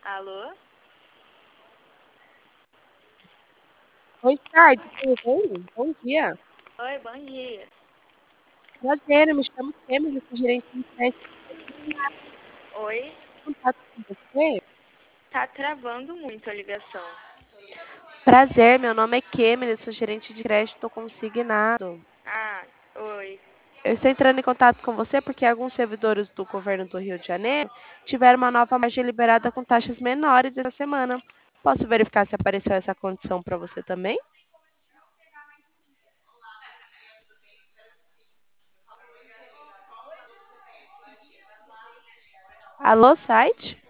Alô? Oi, Chay, tudo bem? Bom dia. Oi, bom dia. Prazer, eu me chamo Kemi, eu sou gerente de crédito. Oi? Contato com você? Tá travando muito a ligação. Prazer, meu nome é Kemi, eu sou gerente de crédito consignado. Ah, oi. Eu estou entrando em contato com você porque alguns servidores do governo do Rio de Janeiro tiveram uma nova margem liberada com taxas menores essa semana. Posso verificar se apareceu essa condição para você também? Alô, site?